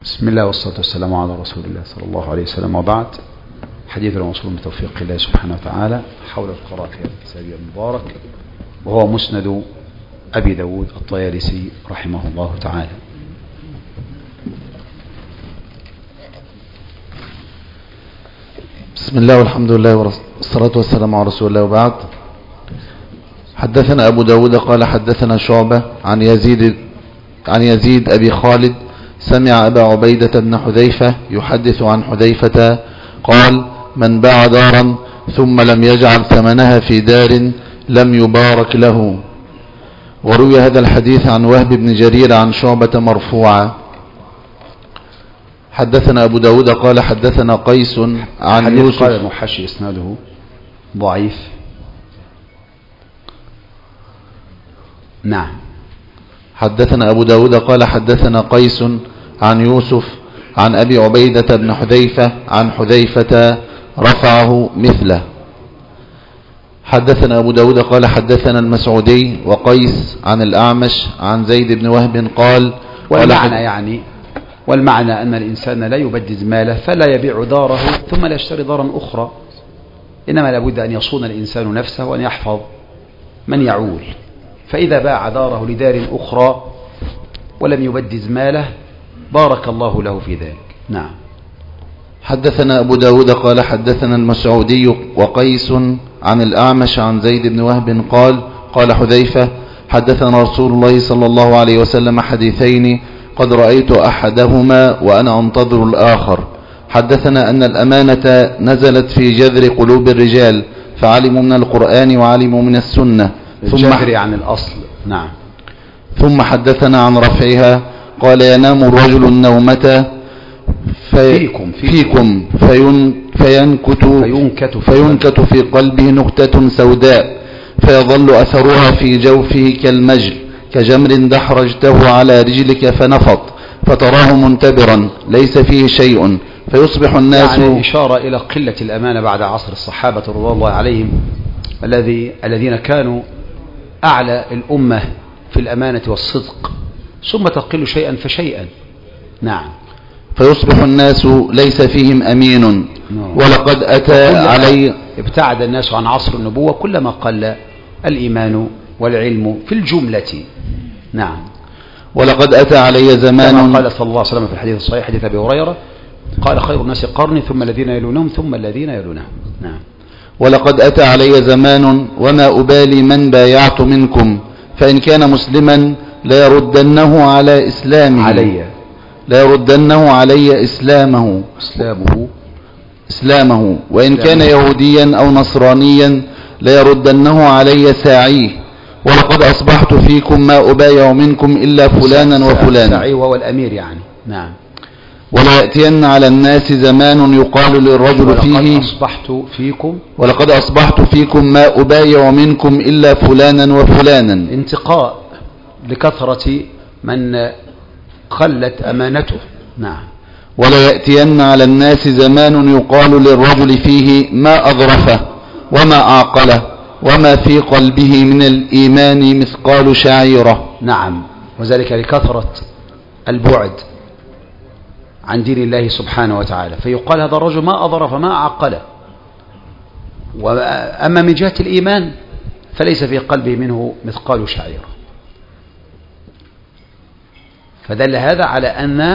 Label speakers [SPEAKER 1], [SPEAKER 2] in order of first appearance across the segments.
[SPEAKER 1] بسم الله والصلاة والسلام على رسول الله صلى الله عليه وسلم، وبعد. حديث الموصول بتوفيق الله سبحانه وتعالى حول القراءة في هذا الكتاب المبارك، وهو مسند أبي داود الطيالسي رحمه الله تعالى.
[SPEAKER 2] بسم الله والحمد لله والصلاة والسلام على رسول الله، وبعد. حدثنا أبو داود قال حدثنا شعبة عن يزيد أبي خالد سمع أبا عبيدة بن حذيفة يحدث عن حذيفة قال: من باع دارا ثم لم يجعل ثمنها في دار لم يبارك له. وروي هذا الحديث عن وهب بن جرير عن شعبة مرفوعا. حدثنا أبو داود قال حدثنا قيس عن يوسف.
[SPEAKER 1] قال المحشي إسناده ضعيف. نعم.
[SPEAKER 2] حدثنا أبو داود قال حدثنا قيس عن يوسف عن أبي عبيدة بن حذيفة عن حذيفة رفعه مثله. حدثنا أبو داود قال حدثنا المسعودي وقيس عن الأعمش عن زيد بن وهب قال:
[SPEAKER 1] والمعنى أن الإنسان لا يبدد ماله، فلا يبيع داره ثم لا يشتري دارا أخرى، إنما لابد أن يصون الإنسان نفسه وأن يحفظ من يعول. فإذا باع داره لدار أخرى ولم يبدد ماله بارك الله له في ذلك. نعم.
[SPEAKER 2] حدثنا أبو داود قال حدثنا المسعودي وقيس عن الأعمش عن زيد بن وهب قال حذيفة: حدثنا رسول الله صلى الله عليه وسلم حديثين قد رأيت أحدهما وأنا أنتظر الآخر. حدثنا أن الأمانة نزلت في جذر قلوب الرجال فعلموا من القرآن وعلموا من السنة.
[SPEAKER 1] الجذر عن الأصل. نعم.
[SPEAKER 2] ثم حدثنا عن رفعها قال: ينام الرجل النومة فيكم فينكت في قلبه نكتة سوداء فيظل أثرها في جوفه كالمجل كجمر دحرجته على رجلك فنفط فتراه منتبرا ليس فيه شيء فيصبح الناس.
[SPEAKER 1] يعني إشارة إلى قلة الأمانة بعد عصر الصحابة رضي الله عليهم الذين كانوا أعلى الأمة في الأمانة والصدق، ثم تقل شيئا فشيئا. نعم.
[SPEAKER 2] فيصبح الناس ليس فيهم أمين. ولقد أتى علي.
[SPEAKER 1] ابتعد الناس عن عصر النبوة كلما قل الإيمان والعلم في الجملة. نعم.
[SPEAKER 2] ولقد أتى علي زمان
[SPEAKER 1] كما قال صلى الله عليه وسلم في الحديث الصحيح حديث أبي هريرة قال: خير الناس قرني ثم الذين يلونهم ثم الذين يلونهم. نعم.
[SPEAKER 2] ولقد أتى علي زمان وما أبالي من بايعت منكم فإن كان مسلما ليردنه على إسلامه ليردنه علي إسلامه وإن كان يهوديا أو نصرانيا ليردنه علي ساعيه. ولقد أصبحت فيكم ما أبايع منكم إلا فلانا وفلانا.
[SPEAKER 1] ساعيه وهو الأمير يعني. نعم.
[SPEAKER 2] ولا يأتين على الناس زمان يقال للرجل فيه ولقد أصبحت فيكم ما أبايع منكم إلا فلانا وفلانا.
[SPEAKER 1] انتقاء لكثرة من قلت أمانته. نعم.
[SPEAKER 2] ولا يأتين على الناس زمان يقال للرجل فيه ما أظرفه وما أعقله وما في قلبه من الإيمان مثقال شعيرة.
[SPEAKER 1] نعم. وذلك لكثرة البعد عن دين الله سبحانه وتعالى، فيقال هذا الرجل ما أظرف ما أعقله. وأما من جهة الإيمان فليس في قلبه منه مثقال شعيرة. فدل هذا على أن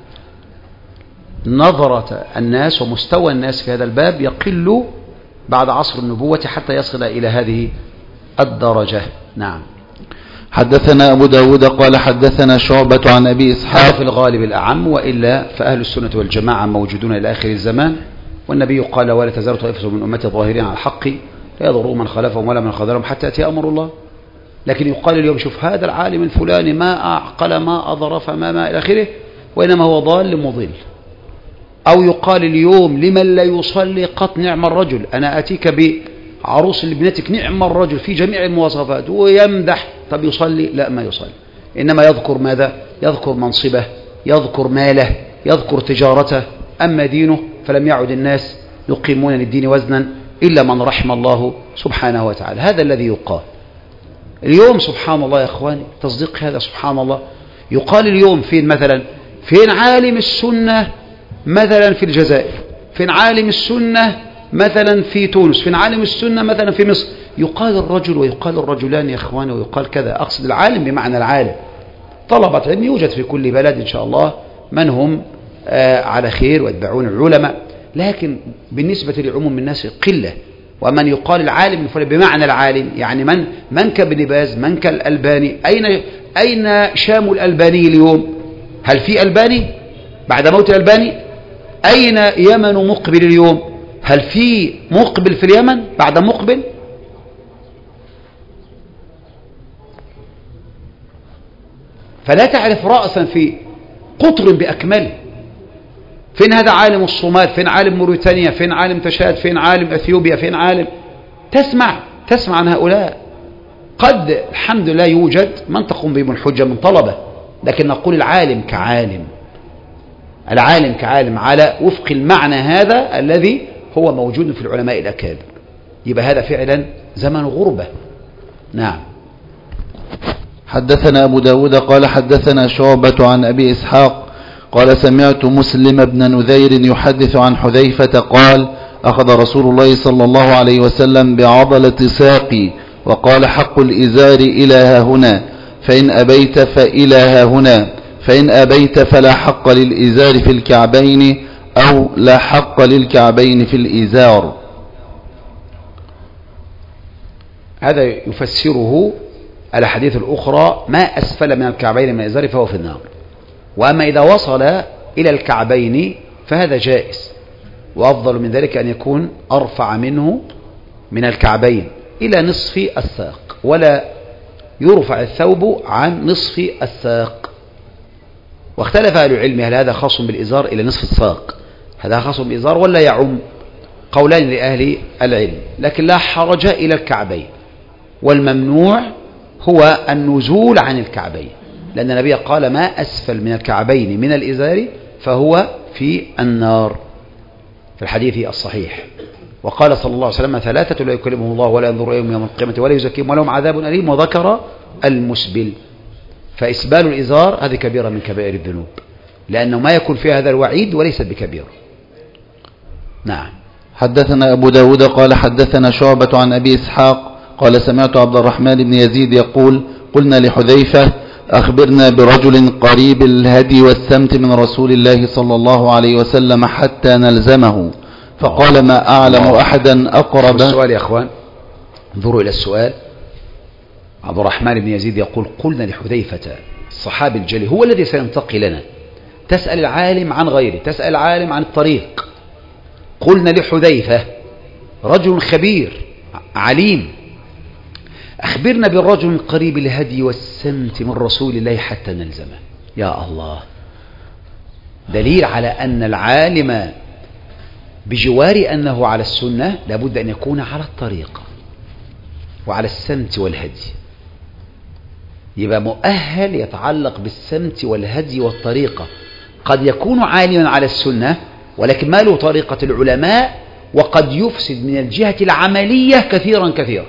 [SPEAKER 1] نظرة الناس ومستوى الناس في هذا الباب يقل بعد عصر النبوة حتى يصل إلى هذه الدرجة. نعم.
[SPEAKER 2] حدثنا أبو داود قال حدثنا شعبة عن أبي إسحاق.
[SPEAKER 1] في الغالب الأعم، وإلا فأهل السنة والجماعة موجودون إلى آخر الزمان، والنبي قال: ولا تزال طائفة من أمتي ظاهرين على الحق لا يضروا من خالفهم ولا من خذلهم حتى يأتي أمر الله. لكن يقال اليوم: شوف هذا العالم الفلاني ما أعقل ما أظرف ما إلى آخره، وإنما هو ضال مضل. أو يقال اليوم لمن لا يصلي قط: نعم الرجل، أنا أتيك بعروس لابنتك نعم الرجل في جميع المواصفات، ويمدح. طب يصلي؟ لا، ما يصلي، إنما يذكر ماذا؟ يذكر منصبه، يذكر ماله، يذكر تجارته. أما دينه فلم يعد الناس يقيمون للدين وزنا إلا من رحم الله سبحانه وتعالى. هذا الذي يقال اليوم. سبحان الله يا أخواني، تصديق هذا سبحان الله. يقال اليوم فين مثلا فين عالم السنة مثلا في الجزائر، فين عالم السنة مثلا في تونس، فين عالم السنة مثلا في مصر. يقال الرجل ويقال الرجلان يا إخواني ويقال كذا. أقصد العالم بمعنى العالم. طلبة علم يوجد في كل بلد إن شاء الله من هم على خير ويتبعون العلماء، لكن بالنسبة لعموم الناس قلة. ومن يقال العالم بمعنى العالم يعني من كابن باز، من كالألباني. أين شام الألباني اليوم؟ هل في ألباني بعد موت الألباني؟ أين يمن مقبل اليوم؟ هل في مقبل في اليمن بعد مقبل؟ فلا تعرف رأسا في قطر بأكمله. فين هذا عالم الصومال، فين عالم موريتانيا، فين عالم تشاد، فين عالم أثيوبيا، فين عالم. تسمع عن هؤلاء. قد الحمد لله يوجد من تقوم بهم الحجة من طلبة، لكن نقول العالم كعالم، العالم كعالم على وفق المعنى هذا الذي هو موجود في العلماء الأكابر. يبقى هذا فعلا زمن غربة. نعم.
[SPEAKER 2] حدثنا أبو داود قال حدثنا شعبة عن أبي إسحاق قال سمعت مسلم بن نذير يحدث عن حذيفة قال أخذ رسول الله صلى الله عليه وسلم بعضلة ساقي وقال حق الإزار إلى ها هنا، فإن أبيت فإلى ها هنا، فإن أبيت فلا حق للإزار في الكعبين أو لا حق للكعبين في الإزار.
[SPEAKER 1] هذا يفسره الأحاديث الأخرى: ما أسفل من الكعبين من الإزار فهو في النار. وأما إذا وصل إلى الكعبين فهذا جائز، وأفضل من ذلك أن يكون أرفع منه من الكعبين إلى نصف الساق، ولا يرفع الثوب عن نصف الساق. واختلف أهل العلم هل هذا خاص بالإزار إلى نصف الساق، هذا خاص بالإزار ولا يعم؟ قولان لأهل العلم، لكن لا حرج إلى الكعبين. والممنوع هو النزول عن الكعبين، لأن النبي قال: ما أسفل من الكعبين من الإزار فهو في النار، في الحديث الصحيح. وقال صلى الله عليه وسلم: ثلاثة لا يكلمهم الله ولا ينظر إليهم يوم القيامة ولا يزكيهم ولهم عذاب أليم. وذكر المسبل. فإسبال الإزار هذه كبيرة من كبائر الذنوب، لأنه ما يكون فيها هذا الوعيد وليست بكبيرة. نعم.
[SPEAKER 2] حدثنا أبو داود قال حدثنا شعبة عن أبي إسحاق قال سمعت عبد الرحمن بن يزيد يقول: قلنا لحذيفة: أخبرنا برجل قريب الهدي والسمت من رسول الله صلى الله عليه وسلم حتى نلزمه، فقال: ما أعلم أحدا أقرب.
[SPEAKER 1] السؤال يا أخوان، انظروا إلى السؤال. عبد الرحمن بن يزيد يقول: قلنا لحذيفة، الصحابي الجليل هو الذي سينتقي لنا. تسأل العالم عن غيره، تسأل العالم عن الطريق. قلنا لحذيفة، رجل خبير عليم: أخبرنا بالرجل القريب الهدي والسمت من رسول الله حتى نلزمه. يا الله، دليل على أن العالم بجوار أنه على السنة لابد أن يكون على الطريقة وعلى السمت والهدي. يبقى مؤهل يتعلق بالسمت والهدي والطريقة. قد يكون عالما على السنة ولكن ما له طريقة العلماء، وقد يفسد من الجهة العملية كثيرا كثيرا،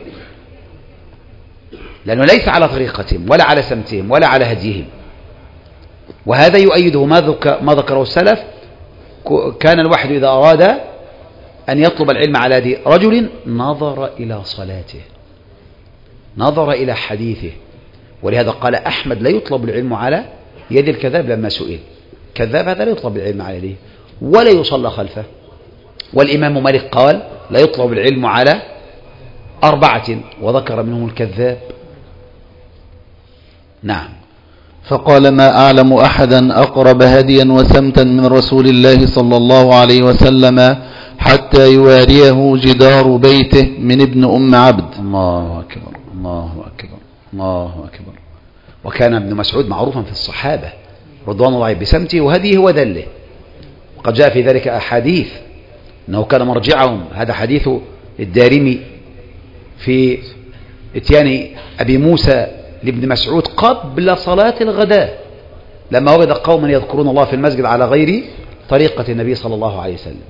[SPEAKER 1] لأنه ليس على طريقتهم ولا على سمتهم ولا على هديهم. وهذا يؤيده ما ذكره السلف: كان الواحد إذا أراد أن يطلب العلم على هدي رجل نظر إلى صلاته، نظر إلى حديثه. ولهذا قال أحمد: لا يطلب العلم على يد الكذاب. لما سئل: كذاب هذا لا يطلب العلم على يده ولا يصلى خلفه. والإمام مالك قال: لا يطلب العلم على 4 وذكر منهم الكذاب. نعم.
[SPEAKER 2] فقال: ما أعلم أحدا أقرب هديا وسمتا من رسول الله صلى الله عليه وسلم حتى يواريه جدار بيته من ابن أم عبد.
[SPEAKER 1] الله أكبر، الله أكبر، الله أكبر. وكان ابن مسعود معروفا في الصحابة رضوان الله بسمته وهديه ودله، وقد جاء في ذلك أحاديث أنه كان مرجعهم. هذا حديث الدارمي في اتيان أبي موسى لابن مسعود قبل صلاة الغداء، لما وجد قوما يذكرون الله في المسجد على غير طريقة النبي صلى الله عليه وسلم.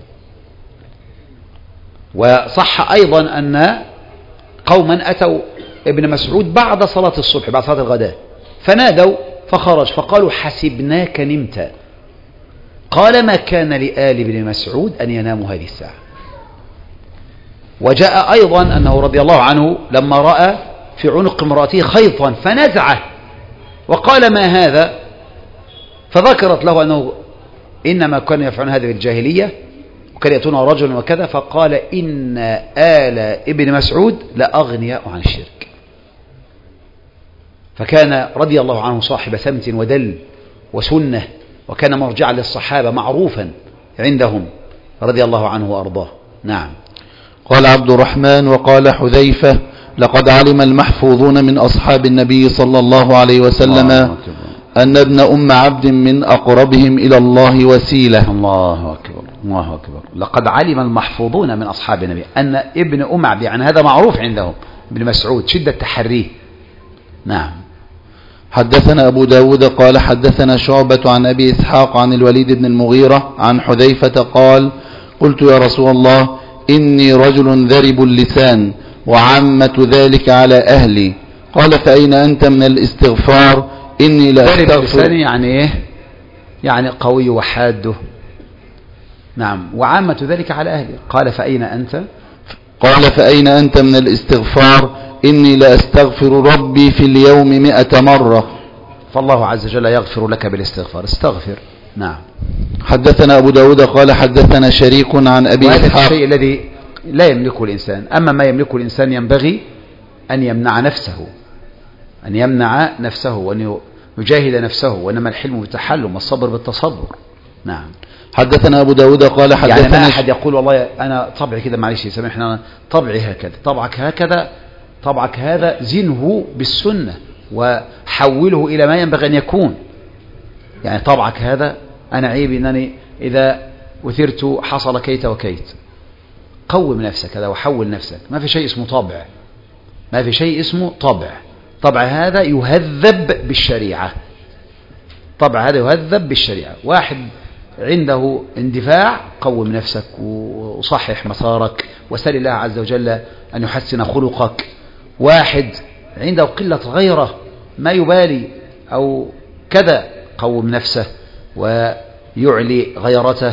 [SPEAKER 1] وصح أيضا أن قوما أتوا ابن مسعود بعد صلاة الصبح، بعد صلاة الغداء، فنادوا فخرج، فقالوا: حسبناك نمت قال ما كان لآل بن مسعود أن يناموا هذه الساعة. وجاء أيضا أنه رضي الله عنه لما رأى في عنق امرأته خيطا فنزعه وقال ما هذا، فذكرت له أنه إنما كانوا يفعلون هذا في الجاهلية وكان يأتون رجل وكذا، فقال إن آل ابن مسعود لأغنياء عن الشرك. فكان رضي الله عنه صاحب سمت ودل وسنة، وكان مرجعا للصحابة معروفا عندهم رضي الله عنه وأرضاه. نعم.
[SPEAKER 2] قال عبد الرحمن وقال حذيفة لقد علم المحفوظون من أصحاب النبي صلى الله عليه وسلم أن ابن أم عبد من أقربهم إلى الله وسيلة.
[SPEAKER 1] الله أكبر الله أكبر. لقد علم المحفوظون من أصحاب النبي أن ابن أم عبد، يعني هذا معروف عندهم ابن مسعود شدة تحريه. نعم.
[SPEAKER 2] حدثنا أبو داود قال حدثنا شعبة عن أبي إسحاق عن الوليد بن المغيرة عن حذيفة قال قلت يا رسول الله إني رجل ذرب اللسان وعامة ذلك على أهلي، قال فأين أنت من الاستغفار إني لا أستغفر.
[SPEAKER 1] ذرب اللسان يعني إيه؟ يعني قوي وحاده. نعم. وعامة ذلك على أهلي، قال فأين أنت؟
[SPEAKER 2] قال فأين أنت من الاستغفار إني لا أستغفر ربي في اليوم 100 مرة.
[SPEAKER 1] فالله عز وجل يغفر لك بالاستغفار، استغفر. نعم.
[SPEAKER 2] حدثنا أبو داود قال حدثنا شريك عن أبي إسحاق.
[SPEAKER 1] وهذا الشيء الذي لا يملكه الإنسان. أما ما يملكه الإنسان ينبغي أن يمنع نفسه، أن يمنع نفسه وأن يجاهد نفسه، وإنما الحلم بالتحلم والصبر بالتصبر. نعم.
[SPEAKER 2] حدثنا أبو داود قال حدثنا
[SPEAKER 1] يعني ما أحد يقول والله أنا طبعي كده، معلش سامحنا، أنا طبعي هكذا. طبعك هكذا، طبعك هذا زنه بالسنة وحوله إلى ما ينبغي أن يكون. يعني طبعك هذا أنا عيب أنني إذا أثرت حصل كيت وكيت. قوم نفسك هذا وحول نفسك. ما في شيء اسمه طبع، ما في شيء اسمه طبع. طبع هذا يهذب بالشريعة، طبع هذا يهذب بالشريعة. واحد عنده اندفاع، قوم نفسك وصحح مسارك وسل الله عز وجل أن يحسن خلقك. واحد عنده قلة غيره ما يبالي أو كذا، قوم نفسه ويعلي غيرته.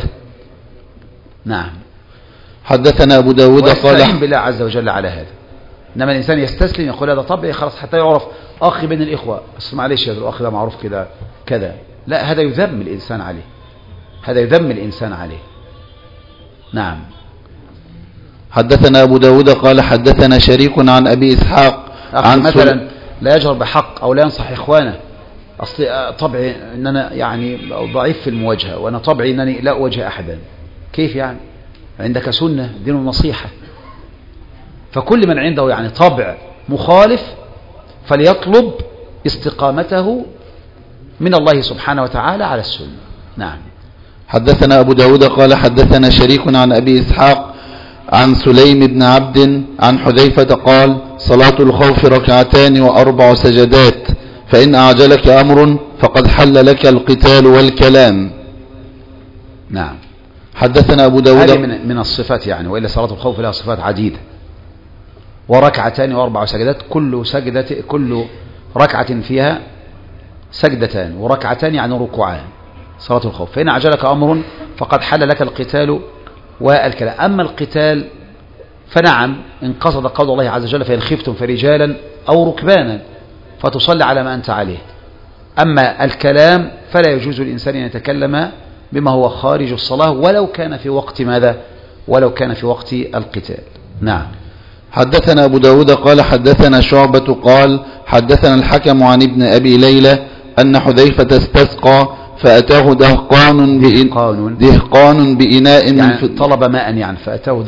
[SPEAKER 1] نعم.
[SPEAKER 2] حدثنا أبو داود قال
[SPEAKER 1] واستعين بالله عز وجل على هذا. إنما الإنسان يستسلم يقول هذا طبعي خلاص حتى يعرف أخي بين الإخوة، بس معلش هذا الأخ ده معروف كده كذا. لا، هذا يذم الإنسان عليه، هذا يذم الإنسان عليه. نعم.
[SPEAKER 2] حدثنا أبو داود قال حدثنا شريك عن أبي إسحاق عن
[SPEAKER 1] مثلا لا يجهر بحق أو لا ينصح إخوانه. أصلي طبعي أن أنا يعني ضعيف في المواجهة، وأنا طبعي أنني لا أواجه أحدا. كيف يعني؟ عندك سنة دين النصيحة. فكل من عنده يعني طبع مخالف فليطلب استقامته من الله سبحانه وتعالى على السنة. نعم.
[SPEAKER 2] حدثنا أبو داود قال حدثنا شريك عن أبي إسحاق عن سليم بن عبد عن حذيفة قال صلاة الخوف 2 و4 سجدات، فإن أعجلك أمر فقد حل لك القتال والكلام.
[SPEAKER 1] نعم.
[SPEAKER 2] حدثنا أبو داود.
[SPEAKER 1] هذه من الصفات يعني، وإلا صلاة الخوف لها صفات عديدة. 2 و4 سجدات، كل ركعة فيها سجدتان، وركعتان يعني ركوعان. صلاة الخوف فإن أعجلك أمر فقد حل لك القتال والكلام. أما القتال فنعم إن قصد قول الله عز وجل فإن خفتم فرجالا أو ركبانا فتصلي على ما أنت عليه. أما الكلام فلا يجوز الإنسان أن يتكلم بما هو خارج الصلاة ولو كان في وقت ماذا؟ ولو كان في وقت القتال. نعم.
[SPEAKER 2] حدثنا أبو داود قال حدثنا شعبة قال حدثنا الحكم عن ابن أبي ليلى أن حذيفة استسقى فأتاه دهقان بإناء
[SPEAKER 1] يعني طلب ماء، يعني فأتاه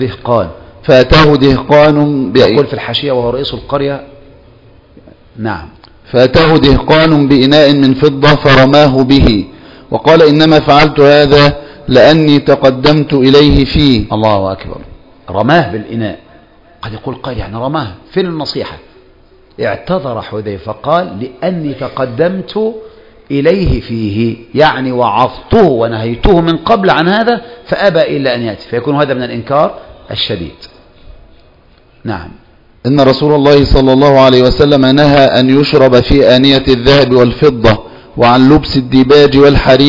[SPEAKER 1] دهقان يقول في الحاشية وهو رئيس القرية. نعم.
[SPEAKER 2] فأتاه دهقان بإناء من فضة فرماه به وقال إنما فعلت هذا لأني تقدمت إليه فيه.
[SPEAKER 1] الله أكبر. رماه بالإناء. قد يقول قال يعني رماه، فين النصيحة؟ اعتذر حذيفة قال لأني تقدمت إليه فيه، يعني وعظته ونهيته من قبل عن هذا فأبى إلا أن يأتي، فيكون هذا من الإنكار الشديد. نعم.
[SPEAKER 2] إن رسول الله صلى الله عليه وسلم نهى أن يشرب في آنية الذهب والفضة وعن لبس الديباج والحرير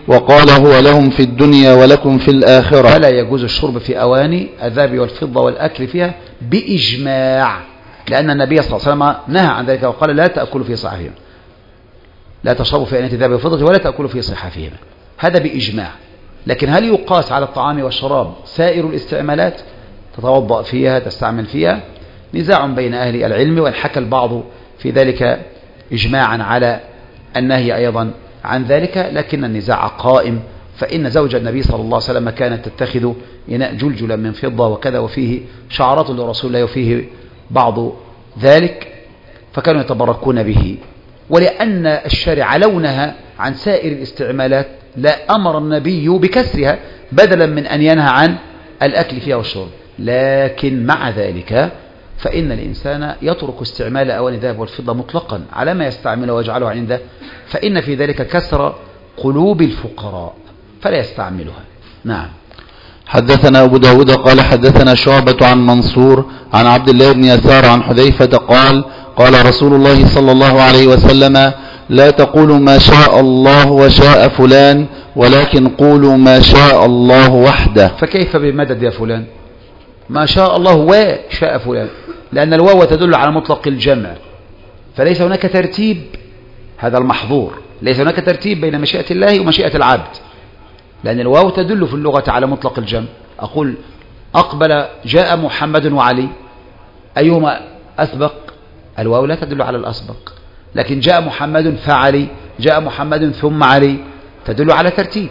[SPEAKER 2] وقال هو لهم في الدنيا ولكم في الآخرة.
[SPEAKER 1] فلا يجوز الشرب في أواني الذهب والفضة والأكل فيها بإجماع، لأن النبي صلى الله عليه وسلم نهى عن ذلك وقال لا تأكلوا في صحفهما، لا تشربوا في آنية الذهب والفضة ولا تأكلوا في صحفهما، هذا بإجماع. لكن هل يقاس على الطعام والشراب سائر الاستعمالات؟ تتوضأ فيها، تستعمل فيها، نزاع بين أهل العلم، وإن حكى البعض في ذلك إجماعا على النهي أيضا عن ذلك، لكن النزاع قائم. فإن زوج النبي صلى الله عليه وسلم كانت تتخذ إناء جلجلا من فضة وكذا، وفيه شعرات لرسول الله وفيه بعض ذلك، فكانوا يتبركون به. ولأن الشارع لو نهى عن سائر الاستعمالات لا أمر النبي بكسرها بدلا من أن ينهى عن الأكل فيها والشرب. لكن مع ذلك فإن الإنسان يترك استعمال أواني الذهب والفضة مطلقا على ما يستعمله ويجعله عنده، فإن في ذلك كسر قلوب الفقراء فلا يستعملها. نعم.
[SPEAKER 2] حدثنا أبو داود قال حدثنا شعبة عن منصور عن عبد الله بن يسار عن حذيفة قال قال رسول الله صلى الله عليه وسلم لا تقولوا ما شاء الله وشاء فلان ولكن قولوا ما شاء الله وحده.
[SPEAKER 1] فكيف بمدد يا فلان؟ ما شاء الله وشاء فلان، لأن الواو تدل على مطلق الجمع، فليس هناك ترتيب، هذا المحظور، ليس هناك ترتيب بين مشيئة الله ومشيئة العبد، لأن الواو تدل في اللغة على مطلق الجمع. أقول أقبل جاء محمد وعلي، أيهما أسبق؟ الواو لا تدل على الأسبق، لكن جاء محمد فعلي، جاء محمد ثم علي، تدل على ترتيب.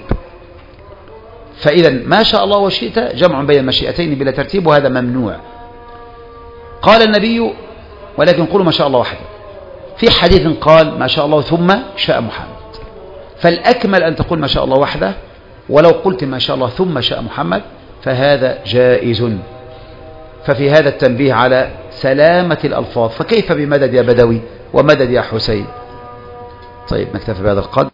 [SPEAKER 1] فإذا ما شاء الله وشئت جمع بين المشيئتين بلا ترتيب، وهذا ممنوع. قال النبي ولكن قولوا ما شاء الله وحده. في حديث قال ما شاء الله ثم شاء محمد، فالأكمل أن تقول ما شاء الله وحده، ولو قلت ما شاء الله ثم شاء محمد فهذا جائز. ففي هذا التنبيه على سلامة الألفاظ، فكيف بمدد يا بدوي ومدد يا حسين. طيب نكتفي بهذا القدر.